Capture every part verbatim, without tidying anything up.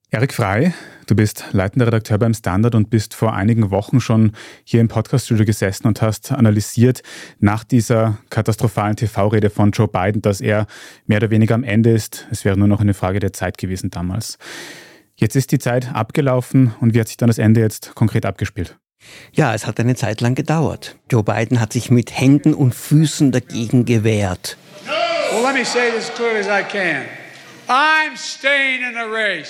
Eric Frey, du bist leitender Redakteur beim Standard und bist vor einigen Wochen schon hier im Podcaststudio gesessen und hast analysiert nach dieser katastrophalen T V-Rede von Joe Biden, dass er mehr oder weniger am Ende ist. Es wäre nur noch eine Frage der Zeit gewesen damals. Jetzt ist die Zeit abgelaufen und wie hat sich dann das Ende jetzt konkret abgespielt? Ja, es hat eine Zeit lang gedauert. Joe Biden hat sich mit Händen und Füßen dagegen gewehrt. Well, let me say this as clearly as I can. I'm staying in the race.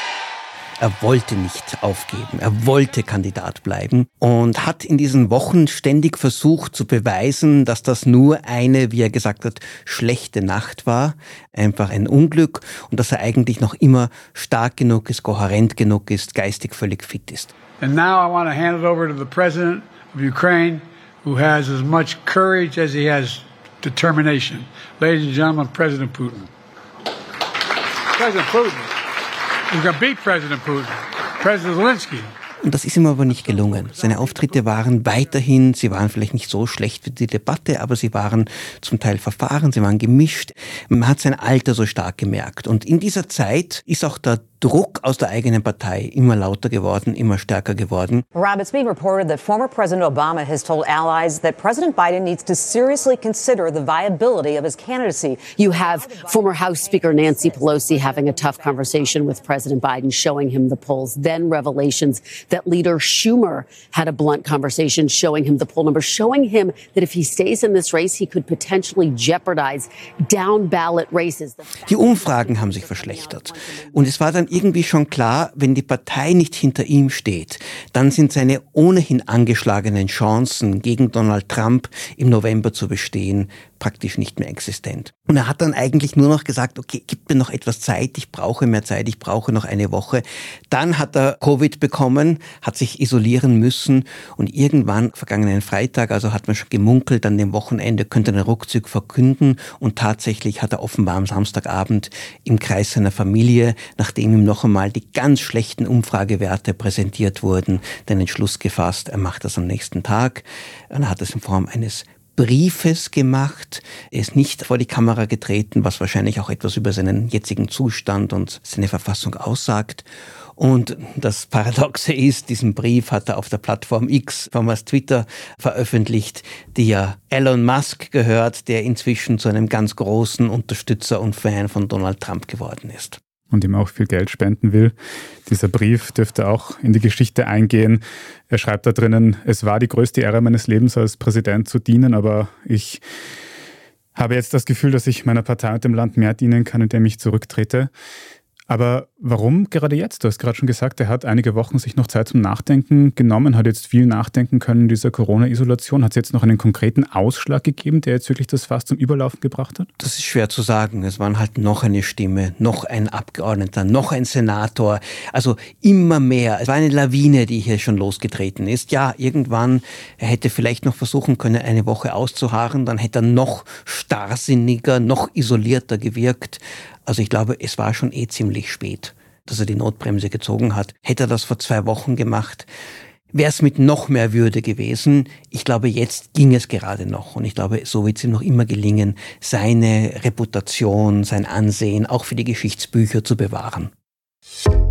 Er wollte nicht aufgeben, er wollte Kandidat bleiben und hat in diesen Wochen ständig versucht zu beweisen, dass das nur eine, wie er gesagt hat, schlechte Nacht war, einfach ein Unglück und dass er eigentlich noch immer stark genug ist, kohärent genug ist, geistig völlig fit ist. And now I want to hand it over to the president of Ukraine, who has as much courage as he has determination. Ladies and gentlemen, President Putin. President Putin. He's going to beat President Putin. President Zelensky. Und das ist ihm aber nicht gelungen. Seine Auftritte waren weiterhin, sie waren vielleicht nicht so schlecht wie die Debatte, aber sie waren zum Teil verfahren, sie waren gemischt. Man hat sein Alter so stark gemerkt. Und in dieser Zeit ist auch der Druck aus der eigenen Partei immer lauter geworden, immer stärker geworden. Rob, it's being reported that former President Obama has told allies that President Biden needs to seriously consider the viability of his candidacy. You have former House Speaker Nancy Pelosi having a tough conversation with President Biden, showing him the polls. Then revelations that Leader Schumer had a blunt conversation showing him the poll numbers, showing him that if he stays in this race, he could potentially jeopardize down-ballot races. Die Umfragen haben sich verschlechtert. Und es war dann irgendwie schon klar, wenn die Partei nicht hinter ihm steht, dann sind seine ohnehin angeschlagenen Chancen, gegen Donald Trump im November zu bestehen, praktisch nicht mehr existent. Und er hat dann eigentlich nur noch gesagt, okay, gib mir noch etwas Zeit, ich brauche mehr Zeit, ich brauche noch eine Woche. Dann hat er Covid bekommen, hat sich isolieren müssen und irgendwann, vergangenen Freitag, also hat man schon gemunkelt, an dem Wochenende könnte er einen Rückzug verkünden und tatsächlich hat er offenbar am Samstagabend im Kreis seiner Familie, nachdem ihm noch einmal die ganz schlechten Umfragewerte präsentiert wurden, den Entschluss gefasst, er macht das am nächsten Tag. Und er hat das in Form eines Briefes gemacht. Er ist nicht vor die Kamera getreten, was wahrscheinlich auch etwas über seinen jetzigen Zustand und seine Verfassung aussagt. Und das Paradoxe ist, diesen Brief hat er auf der Plattform X, vormals Twitter, veröffentlicht, die ja Elon Musk gehört, der inzwischen zu einem ganz großen Unterstützer und Fan von Donald Trump geworden ist. Und ihm auch viel Geld spenden will. Dieser Brief dürfte auch in die Geschichte eingehen. Er schreibt da drinnen, es war die größte Ehre meines Lebens als Präsident zu dienen, aber ich habe jetzt das Gefühl, dass ich meiner Partei und dem Land mehr dienen kann, indem ich zurücktrete. Aber warum gerade jetzt? Du hast gerade schon gesagt, er hat einige Wochen sich noch Zeit zum Nachdenken genommen, hat jetzt viel nachdenken können in dieser Corona-Isolation. Hat es jetzt noch einen konkreten Ausschlag gegeben, der jetzt wirklich das Fass zum Überlaufen gebracht hat? Das ist schwer zu sagen. Es waren halt noch eine Stimme, noch ein Abgeordneter, noch ein Senator. Also immer mehr. Es war eine Lawine, die hier schon losgetreten ist. Ja, irgendwann, er hätte vielleicht noch versuchen können, eine Woche auszuharren. Dann hätte er noch starrsinniger, noch isolierter gewirkt. Also ich glaube, es war schon eh ziemlich spät, dass er die Notbremse gezogen hat. Hätte er das vor zwei Wochen gemacht, wäre es mit noch mehr Würde gewesen. Ich glaube, jetzt ging es gerade noch. Und ich glaube, so wird es ihm noch immer gelingen, seine Reputation, sein Ansehen auch für die Geschichtsbücher zu bewahren.